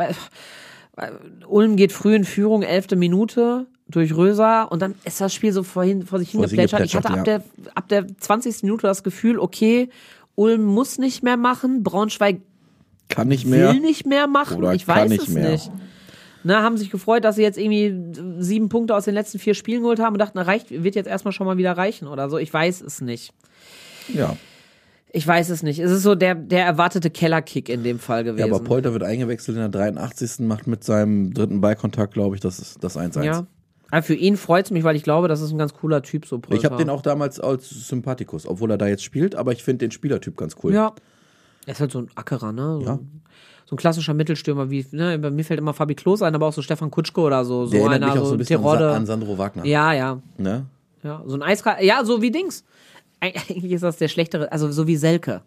Ulm geht früh in Führung, 11. Minute durch Röser und dann ist das Spiel so vor sich hingeplätschert. Ich hatte ab der 20. Minute das Gefühl, okay, Ulm muss nicht mehr machen, Braunschweig kann nicht mehr, will nicht mehr machen, oder ich weiß nicht es mehr. nicht. Na, haben sich gefreut, dass sie jetzt irgendwie 7 Punkte aus den letzten 4 Spielen geholt haben und dachten, wird jetzt erstmal schon mal wieder reichen oder so. Ich weiß es nicht. Ja. Ich weiß es nicht. Es ist so der erwartete Kellerkick in dem Fall gewesen. Ja, aber Polter wird eingewechselt in der 83. macht mit seinem 3. Ballkontakt, glaube ich, das ist das 1-1. Ja. Aber für ihn freut es mich, weil ich glaube, das ist ein ganz cooler Typ, so Polter. Ich habe den auch damals als Sympathikus, obwohl er da jetzt spielt, aber ich finde den Spielertyp ganz cool. Ja. Er ist halt so ein Ackerer, ne? So ein klassischer Mittelstürmer, wie, ne? Bei mir fällt immer Fabi Klos ein, aber auch so Stefan Kutschke oder so. Der erinnert mich auch so ein bisschen Terodde. an Sandro Wagner. Ja. Ne? Ja, so ein Eiskalt, so wie Dings. Eigentlich ist das der schlechtere, also so wie Selke.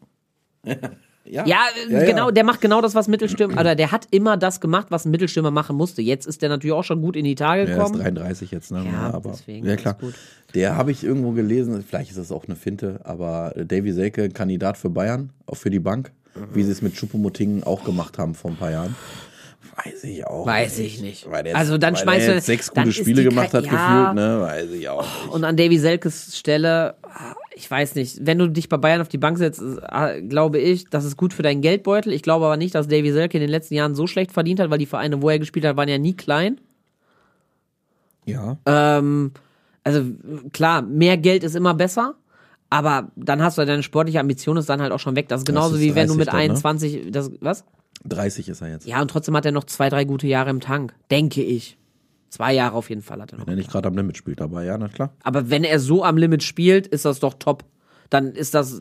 Genau, der macht genau das, was Mittelstürmer, oder der hat immer das gemacht, was ein Mittelstürmer machen musste. Jetzt ist der natürlich auch schon gut in die Tage gekommen. Er ist 33 jetzt, ne? Ja, aber deswegen. Ja, klar. Gut. Der habe ich irgendwo gelesen, vielleicht ist das auch eine Finte, aber Davy Selke, Kandidat für Bayern, auch für die Bank, wie sie es mit Choupo-Moting auch gemacht haben vor ein paar Jahren. Weiß ich nicht. Also dann schmeißt du 6 gute Spiele gemacht hat, gefühlt, ne? Weiß ich auch nicht. Und an Davy Selkes Stelle, ich weiß nicht, wenn du dich bei Bayern auf die Bank setzt, glaube ich, das ist gut für deinen Geldbeutel. Ich glaube aber nicht, dass Davy Selke in den letzten Jahren so schlecht verdient hat, weil die Vereine, wo er gespielt hat, waren ja nie klein. Ja. Also klar, mehr Geld ist immer besser. Aber dann hast du deine sportliche Ambition ist dann halt auch schon weg. Das ist genauso wie wenn du mit 21, was? 30 ist er jetzt. Ja, und trotzdem hat er noch 2, 3 gute Jahre im Tank. Denke ich. 2 Jahre auf jeden Fall hat er noch. Wenn er nicht gerade am Limit spielt, aber ja, na klar. Aber wenn er so am Limit spielt, ist das doch top. Dann ist das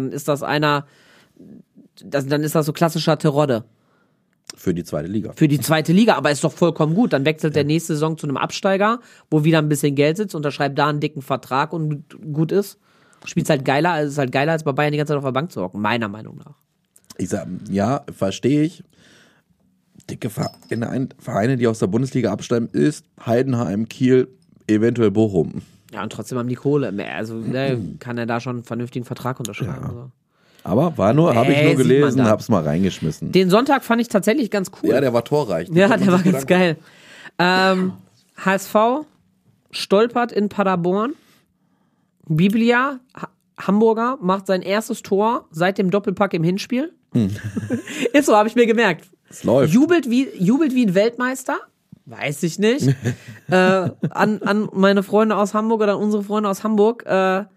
so klassischer Terodde. Für die 2. Liga. Für die 2. Liga, aber ist doch vollkommen gut. Dann wechselt der nächste Saison zu einem Absteiger, wo wieder ein bisschen Geld sitzt, unterschreibt da einen dicken Vertrag und gut ist. Spielt's halt geiler, es ist halt geiler, als bei Bayern die ganze Zeit auf der Bank zu hocken, meiner Meinung nach. Ich sag, ja, verstehe ich. dicke Vereine, die aus der Bundesliga absteigen, ist Heidenheim, Kiel, eventuell Bochum. Ja, und trotzdem haben die Kohle. Also kann er da schon einen vernünftigen Vertrag unterschreiben. Ja. Also. Aber habe ich nur gelesen, hab's mal reingeschmissen. Den Sonntag fand ich tatsächlich ganz cool. Ja, der war torreich. Ja, der war ganz geil. HSV stolpert in Paderborn. Biblia, Hamburger, macht sein erstes Tor seit dem Doppelpack im Hinspiel. Ist so, habe ich mir gemerkt. Es läuft. Jubelt wie ein Weltmeister. Weiß ich nicht. An meine Freunde aus Hamburg oder unsere Freunde aus Hamburg.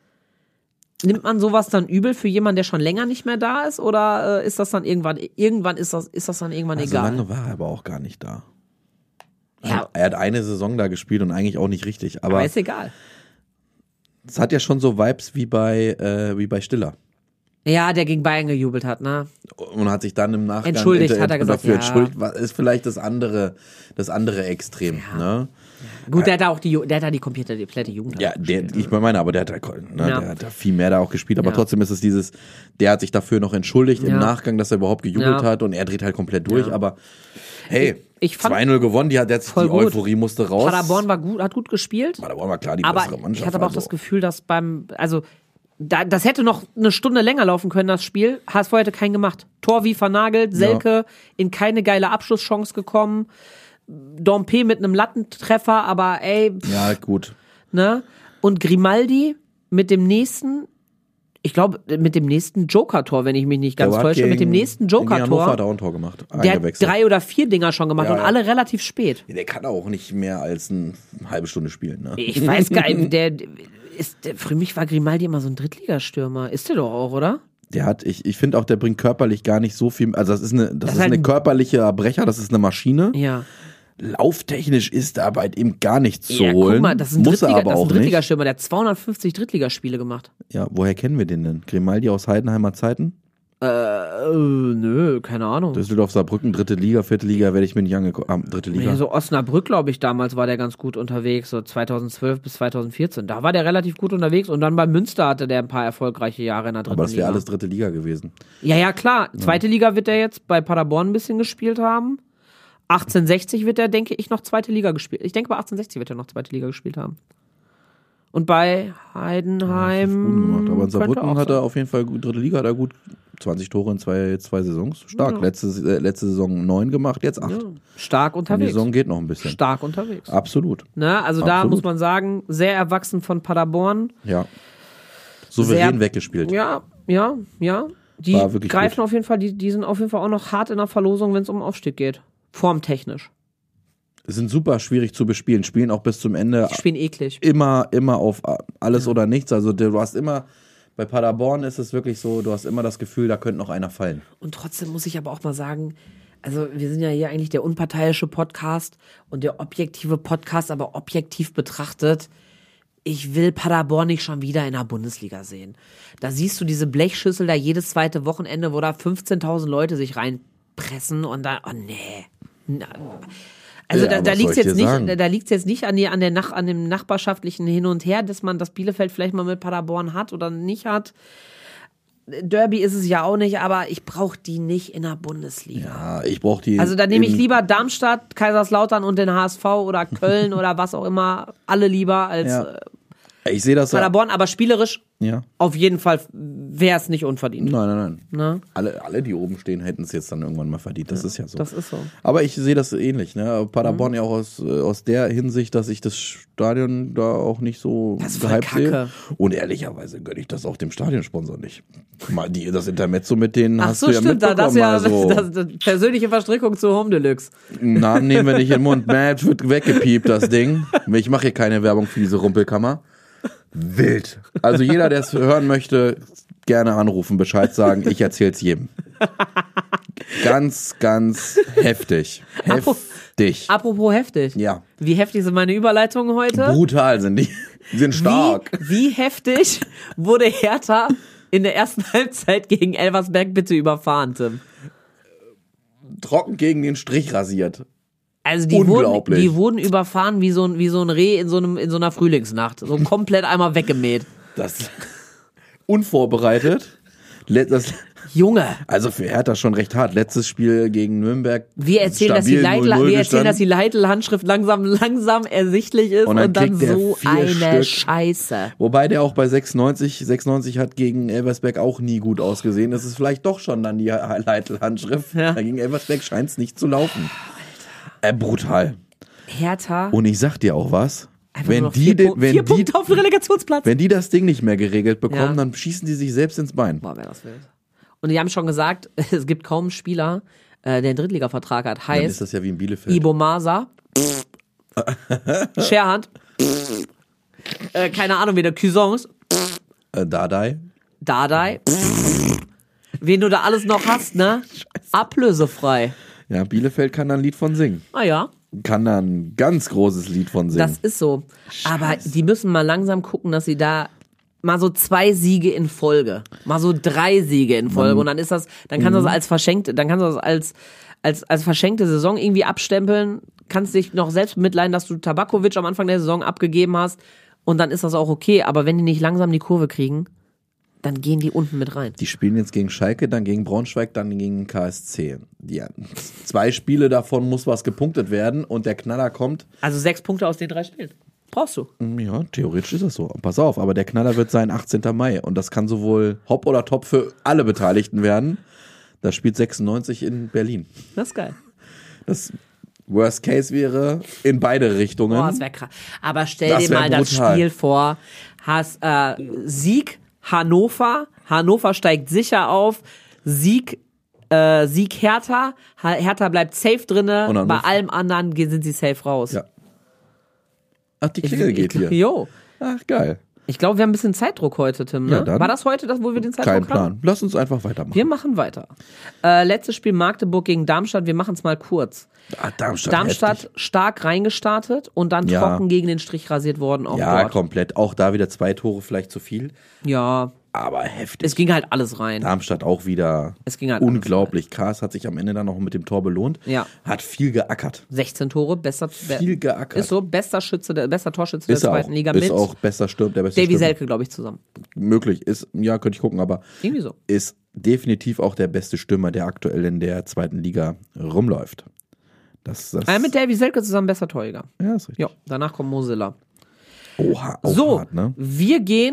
Nimmt man sowas dann übel für jemanden, der schon länger nicht mehr da ist? Oder ist das dann irgendwann ist das dann irgendwann also egal? So lange war er aber auch gar nicht da. Ja. Er hat eine Saison da gespielt und eigentlich auch nicht richtig. Aber ist egal. Es hat ja schon so Vibes wie bei Stiller. Ja, der gegen Bayern gejubelt hat, ne? Und hat sich dann im Nachgang entschuldigt, hat er gesagt, dafür ja. entschuldigt. Ist vielleicht das andere Extrem, Ja. ne? Gut, der hat da die komplette Jugend. Ja, ich meine, aber der hat da viel mehr da auch gespielt, aber Ja. trotzdem ist es der hat sich dafür noch entschuldigt im Ja. Nachgang, dass er überhaupt gejubelt Ja. hat und er dreht halt komplett durch, Ja. aber hey, Ich fand 2-0 gewonnen, die Euphorie musste raus. Paderborn hat gut gespielt. Paderborn war klar die Aber bessere Mannschaft. ich hatte aber auch das Gefühl, dass das hätte noch eine Stunde länger laufen können, das Spiel. HSV hätte keinen gemacht. Tor wie vernagelt, Selke in keine geile Abschlusschance gekommen. Dompe mit einem Lattentreffer, aber Ja, gut. ne? Und Grimaldi mit dem nächsten Joker-Tor, wenn ich mich nicht ganz täusche, mit dem nächsten Gegen Hannover Joker-Tor. hat er auch ein Tor gemacht. Der hat 3 oder 4 Dinger schon gemacht Ja, und ja. alle relativ spät. Ja, der kann auch nicht mehr als eine halbe Stunde spielen, ne? Ich weiß gar nicht, für mich war Grimaldi immer so ein Drittligastürmer. Ist der doch auch, oder? Der hat, ich finde auch, der bringt körperlich gar nicht so viel, also das ist halt eine körperliche Brecher, das ist eine Maschine. Ja. Lauftechnisch ist da bei ihm gar nichts zu Ja, holen. guck mal, das ist ein Muss er aber auch nicht. Drittligastürmer, der hat 250 Drittligaspiele gemacht. Ja, woher kennen wir den denn? Grimaldi aus Heidenheimer Zeiten? Nö, keine Ahnung. Düsseldorf, Saarbrücken, 3. Liga, 4. Liga, werde ich mir nicht angeguckt. 3. Liga. Ja, so Osnabrück, glaube ich, damals war der ganz gut unterwegs, so 2012 bis 2014. Da war der relativ gut unterwegs und dann bei Münster hatte der ein paar erfolgreiche Jahre in der 3. Liga. Aber das wäre alles 3. Liga gewesen. Ja, klar. 2. Liga wird er jetzt bei Paderborn ein bisschen gespielt haben. 1860 wird er, denke ich, noch 2. Liga gespielt. Ich denke, bei 1860 wird er noch 2. Liga gespielt haben. Und bei Heidenheim. Gut gemacht. Aber in Saarbrücken könnte auch hat er sein. auf jeden Fall 3. Liga, da gut 20 Tore in zwei Saisons. Stark. Ja. Letzte Saison 9 gemacht, jetzt 8. Ja, stark Die unterwegs. Saison geht noch ein bisschen. Stark unterwegs. Absolut. Ne? Also da Absolut. muss man sagen, sehr erwachsen von Paderborn. Ja. Souverän Sehr- weggespielt. Ja. Die War wirklich greifen gut. auf jeden Fall, die sind auf jeden Fall auch noch hart in der Verlosung, wenn es um Aufstieg geht. Formtechnisch. Sind super schwierig zu bespielen. Spielen auch bis zum Ende Die spielen eklig. immer auf alles oder nichts. Also du hast immer, bei Paderborn ist es wirklich so, du hast immer das Gefühl, da könnte noch einer fallen. Und trotzdem muss ich aber auch mal sagen, also wir sind ja hier eigentlich der unparteiische Podcast und der objektive Podcast, aber objektiv betrachtet, ich will Paderborn nicht schon wieder in der Bundesliga sehen. Da siehst du diese Blechschüssel da jedes zweite Wochenende, wo da 15.000 Leute sich reinpressen und da, oh nee. Also Ja, da was liegt's soll ich jetzt dir nicht, sagen? da liegt's jetzt nicht an dem nachbarschaftlichen Hin und Her, dass man das Bielefeld vielleicht mal mit Paderborn hat oder nicht hat. Derby ist es ja auch nicht, aber ich brauche die nicht in der Bundesliga. Ja, ich brauche die. Also da nehme ich lieber Darmstadt, Kaiserslautern und den HSV oder Köln oder was auch immer, alle lieber als Ja. Ich sehe das. Paderborn, aber spielerisch Ja. auf jeden Fall wäre es nicht unverdient. Nein. Ne? Alle, die oben stehen, hätten es jetzt dann irgendwann mal verdient. Das ist ja so. Das ist so. Aber ich sehe das ähnlich. Ne? Paderborn ja auch aus der Hinsicht, dass ich das Stadion da auch nicht so Das ist voll gehypt sehe. Kacke. Und ehrlicherweise gönne ich das auch dem Stadionsponsor nicht. Mal das Intermezzo mit denen Ach hast so, du ja stimmt, mitbekommen. das ist ja also, das persönliche Verstrickung zu Home Deluxe. Namen nehmen wir nicht in den Mund. Matt wird weggepiept, das Ding. Ich mache hier keine Werbung für diese Rumpelkammer. Wild. Also jeder, der es hören möchte, gerne anrufen, Bescheid sagen. Ich erzähl's jedem. Ganz, ganz heftig. Heftig. Apropos heftig. Ja. Wie heftig sind meine Überleitungen heute? Brutal sind die. Die sind stark. Wie heftig wurde Hertha in der ersten Halbzeit gegen Elversberg bitte überfahren, Tim? Trocken gegen den Strich rasiert. Also die Unglaublich. wurden überfahren wie so ein Reh in so einer Frühlingsnacht. So komplett einmal weggemäht. Das unvorbereitet. Junge. Also für Hertha schon recht hart. Letztes Spiel gegen Nürnberg. Wir erzählen, dass die Leitl-Handschrift langsam ersichtlich ist und dann so eine Scheiße. Wobei der auch bei 96 hat gegen Elversberg auch nie gut ausgesehen. Das ist vielleicht doch schon dann die Leitl-Handschrift. Ja. Gegen Elversberg scheint es nicht zu laufen. Brutal. Hertha. Und ich sag dir auch was. Wenn die Punkte auf den Relegationsplatz. Wenn die das Ding nicht mehr geregelt bekommen, dann schießen die sich selbst ins Bein. Boah, wäre das wild. Und die haben schon gesagt, es gibt kaum einen Spieler, der einen Drittliga-Vertrag hat. Heißt, dann ist das ja wie in Bielefeld. Ibo Masa, Scherhand, keine Ahnung, wie der Cuisance, Dardai, wen du da alles noch hast, ne? Ablösefrei. Ja, Bielefeld kann da ein Lied von singen. Ah ja. Kann da ein ganz großes Lied von singen. Das ist so. Aber die müssen mal langsam gucken, dass sie da mal so 2 Siege in Folge, mal so 3 Siege in Folge und dann ist das, dann kannst du das als verschenkte Saison irgendwie abstempeln, kannst dich noch selbst mitleiden, dass du Tabakovic am Anfang der Saison abgegeben hast und dann ist das auch okay, aber wenn die nicht langsam die Kurve kriegen, dann gehen die unten mit rein. Die spielen jetzt gegen Schalke, dann gegen Braunschweig, dann gegen KSC. Ja, 2 Spiele davon muss was gepunktet werden und der Knaller kommt. Also 6 Punkte aus den 3 Spielen. Brauchst du. Ja, theoretisch ist das so. Pass auf, aber der Knaller wird sein 18. Mai. Und das kann sowohl Hopp oder Top für alle Beteiligten werden. Das spielt 96 in Berlin. Das ist geil. Das Worst Case wäre in beide Richtungen. Boah, das wäre krass. Aber stell dir mal das Spiel vor. Hast Sieg Hannover. Hannover steigt sicher auf. Sieg Hertha. Hertha bleibt safe drinne. Bei allem anderen sind sie safe raus. Ja. Ach, die Klingel geht hier. Jo. Ach, geil. Ich glaube, wir haben ein bisschen Zeitdruck heute, Tim. Ne? Ja, war das heute, wo wir den Zeitdruck haben? Kein Plan. Lass uns einfach weitermachen. Wir machen weiter. Letztes Spiel Magdeburg gegen Darmstadt. Wir machen es mal kurz. Darmstadt stark reingestartet und dann trocken gegen den Strich rasiert worden. Auch dort. Komplett. Auch da wieder 2 Tore vielleicht zu viel. Ja. Aber heftig. Es ging halt alles rein. Darmstadt auch wieder unglaublich. Kars hat sich am Ende dann noch mit dem Tor belohnt. Ja. Hat viel geackert. 16 Tore, viel geackert. Ist so, bester Torschütze der zweiten Liga mit. Ist auch bester Stürmer, der beste Davy Selke, glaube ich, zusammen. Möglich. Könnte ich gucken, aber irgendwie so. Ist definitiv auch der beste Stürmer, der aktuell in der zweiten Liga rumläuft. Mit Davy Selke zusammen bester Torjäger. Ja, ist richtig. Jo, danach kommt Mosilla. Oha, so, hart, ne? Wir gehen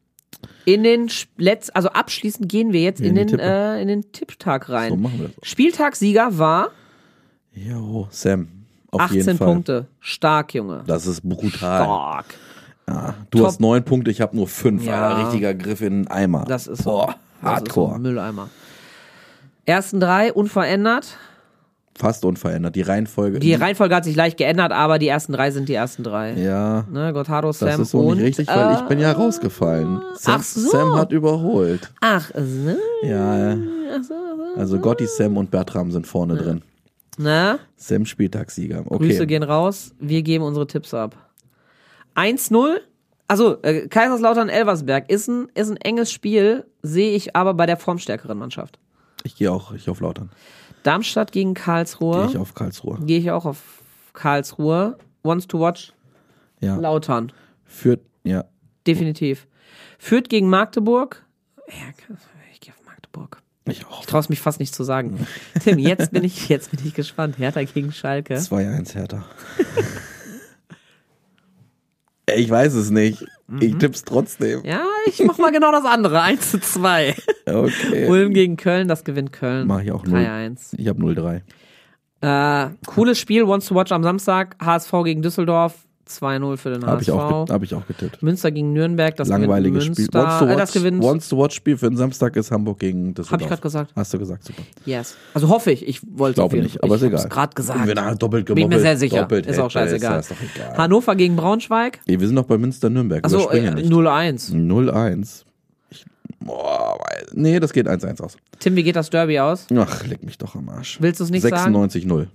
also abschließend gehen wir jetzt in den Tipptag rein. So machen wir das. Spieltagssieger war Sam. Auf 18 jeden Fall. Punkte. Stark, Junge. Das ist brutal. Stark. Ja, du hast 9 Punkte, ich habe nur 5. Ja. Ein richtiger Griff in den Eimer. Das ist Hardcore. Das ist so ein Mülleimer. Ersten 3 unverändert. Fast unverändert. Die Reihenfolge hat sich leicht geändert, aber die ersten 3 sind die ersten 3. Ja. Ne, Gotardo, Sam das ist so nicht richtig, weil ich bin ja rausgefallen. Sam hat überholt. Ach so. Ja. Also Gotti, Sam und Bertram sind vorne drin. Na? Sam Spieltagssieger. Okay. Grüße gehen raus. Wir geben unsere Tipps ab. 1-0. Also Kaiserslautern Elversberg ist ein enges Spiel, sehe ich aber bei der formstärkeren Mannschaft. Ich gehe auf Lautern. Darmstadt gegen Karlsruhe. Gehe ich auf Karlsruhe. Gehe ich auch auf Karlsruhe. Wants to watch? Ja. Lautern. Fürth, ja. Definitiv. Fürth gegen Magdeburg. Ja, ich gehe auf Magdeburg. Ich auch. Ich traue es mich fast nicht zu sagen. Tim, jetzt bin ich gespannt. Hertha gegen Schalke. 2-1 Hertha. Ich weiß es nicht. Ich tipp's trotzdem. Ja, ich mach mal genau das andere. 1-2. Okay. Ulm gegen Köln, das gewinnt Köln. Mach ich auch 3-1. Ich habe 0-3. Cooles Spiel, Wants to watch am Samstag. HSV gegen Düsseldorf. 2-0 für den HSV. Hab ich auch getippt. Münster gegen Nürnberg, das langweiliges gewinnt Spiel. Münster. Das gewinnt. Wants to watch Spiel für den Samstag ist Hamburg gegen Düsseldorf. Hab ich gerade gesagt. Hast du gesagt, super. Yes. Also hoffe ich. Ich wollte glaube nicht, aber ist egal. Ich hab's gerade gesagt. Wenn er doppelt bin ich mir sehr sicher. Ist auch scheißegal. Ist doch egal. Hannover gegen Braunschweig. Wir sind noch bei Münster-Nürnberg. Also 0-1. 0-1. Nee, das geht 1-1 aus. Tim, wie geht das Derby aus? Ach, leck mich doch am Arsch. Willst du es nicht sagen? 96-0.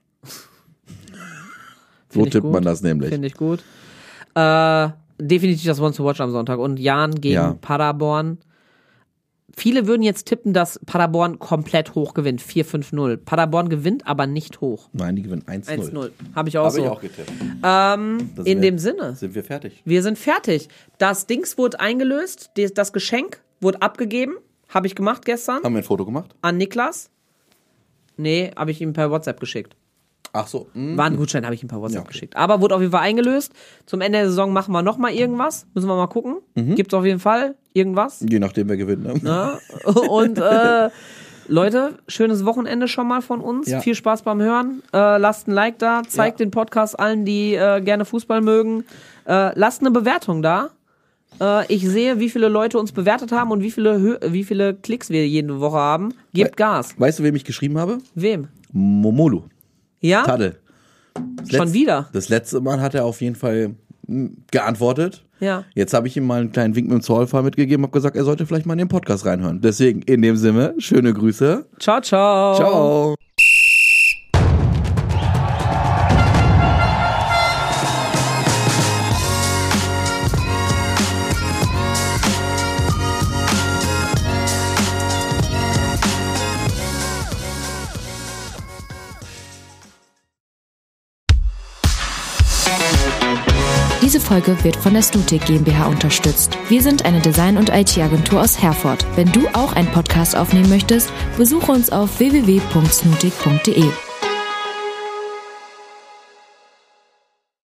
So tippt man das nämlich. Finde ich gut. Definitiv das One to Watch am Sonntag. Und Jan gegen Paderborn. Viele würden jetzt tippen, dass Paderborn komplett hoch gewinnt. 4-5-0. Paderborn gewinnt aber nicht hoch. Nein, die gewinnen 1-0. 1-0. Habe ich auch so. Habe ich auch getippt. In dem Sinne. Sind wir fertig. Wir sind fertig. Das Dings wurde eingelöst. Das Geschenk wurde abgegeben. Habe ich gemacht gestern. Haben wir ein Foto gemacht? An Niklas. Nee, habe ich ihm per WhatsApp geschickt. Ach so. War ein Gutschein, habe ich ihm per WhatsApp geschickt. Aber wurde auf jeden Fall eingelöst. Zum Ende der Saison machen wir nochmal irgendwas. Müssen wir mal gucken. Gibt's auf jeden Fall irgendwas. Je nachdem, wer gewinnt. Ne? Ja. Und Leute, schönes Wochenende schon mal von uns. Ja. Viel Spaß beim Hören. Lasst ein Like da. Zeigt den Podcast allen, die gerne Fußball mögen. Lasst eine Bewertung da. Ich sehe, wie viele Leute uns bewertet haben und wie viele Klicks wir jede Woche haben. Gebt Gas. Weißt du, wem ich geschrieben habe? Wem? Momolu. Ja? Tadel. Schon wieder? Das letzte Mal hat er auf jeden Fall geantwortet. Ja. Jetzt habe ich ihm mal einen kleinen Wink mit dem Zollfall mitgegeben, habe gesagt, er sollte vielleicht mal in den Podcast reinhören. Deswegen, in dem Sinne, schöne Grüße. Ciao, ciao. Ciao. Diese Folge wird von der Stutic GmbH unterstützt. Wir sind eine Design- und IT-Agentur aus Herford. Wenn du auch einen Podcast aufnehmen möchtest, besuche uns auf www.snutic.de.